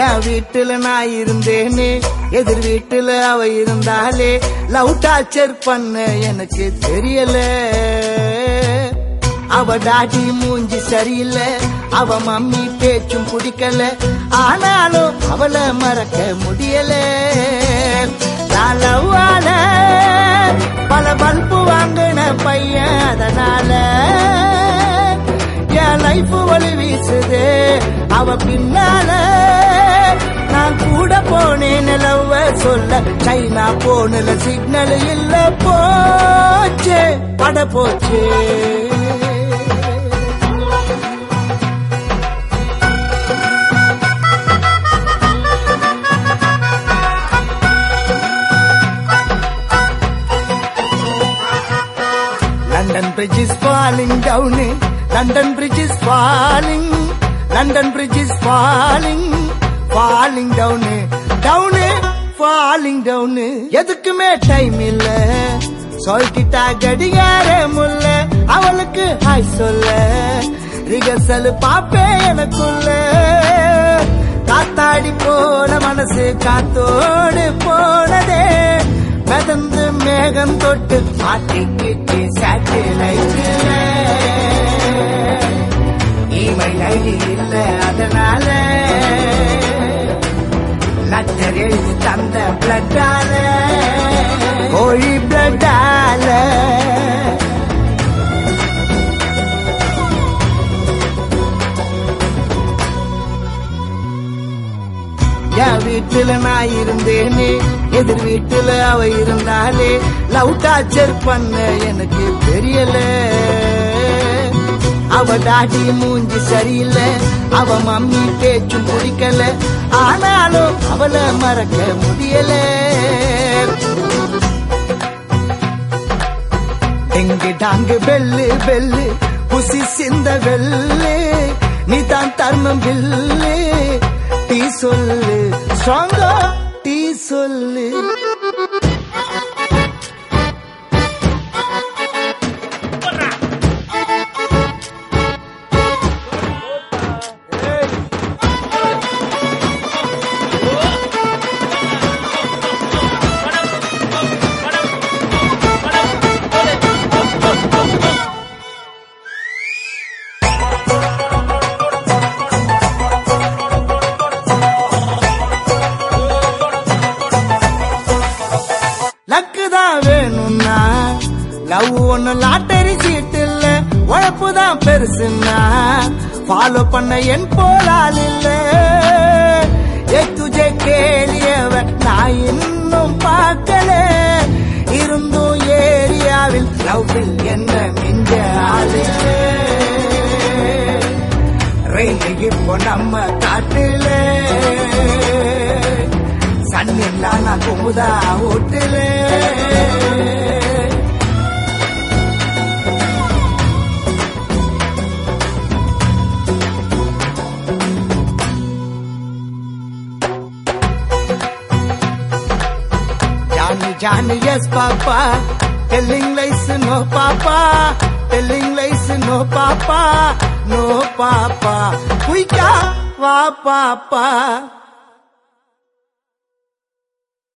என் வீட்டுல நான் இருந்தேனே, எதிர் வீட்டுல அவ இருந்தாலே, லவ் டார்ச்சர் பண்ண எனக்கு தெரியல. அவ டாடி மூஞ்சி சரியில்லை, அவ மம்மி பேச்சும் பிடிக்கல, ஆனாலும் அவளை மறக்க முடியல. லவ்வால பல பல்பு வாங்கின பையன், அதனால என் லைஃப் வழி வீசுதே அவ பின்னால. நான் கூட போனேன் லவ்வ சொல்ல, சைனா போனல சிக்னல் இல்ல, போச்சே பட போச்சே. London Bridge is falling down, London Bridge is falling, London Bridge is falling, falling down, down, falling down. எதுக்குமே டைம் இல்ல, சொல்லிட்டா கடிகார முல்ல, அவளுக்கு ஹாய் சொல்ல, ரிகர்சல் பாப்பே எனக்குள்ள. காத்தாடி போன மனசு காத்தோடு போனதே, மிதந்து மேகம் தொட்டு மாட்டிக்கிட்டு சேட்டலைட்ல. இமெயில் ஐடி இல்ல, அதனால லெட்டர் எழுதி தந்த பிளட்டால, கோழி பிளட்டால. என் வீட்டுல நான் இருந்தேனே, எதிர் வீட்டுல அவ இருந்தாலே, லவ் டார்ச்சர் பண்ண எனக்கு தெரியல. அவ டாடி மூஞ்சி சரியில்லை, அவ மம்மி பேச்சும் பிடிக்கல, ஆனாலும் அவளை மறக்க முடியல. எங்கு டாங்கு பெல்லு பெல்லு புசி சிந்த வெள்ளு, நீதான் தர்மம் பில்லு, டீ சொல்லு ஸ்ட்ராங்கா டீ சொல்லு. லக்குதான் வேணும்னா லவ் ஒண்ணு லாட்டரி சீட்டு இல்ல, உழைப்புதான் பெருசுன்னா ஃபாலோ பண்ண என் போலால் இல்ல. துஜே கேளியவ நான் இன்னும் பார்க்கல, இருந்தும் ஏரியாவில் லவ்வில் என்ன மிஞ்ச ஆளு. ரயில் இப்போ நம்ம காட்டுல, சன்னில்லா நான் Kumudha ஓட்டுல. Johnny, Johnny, yes, Papa. Telling lies, no, Papa. Telling lies, no, Papa. No, Papa. Kuika, wa, Papa.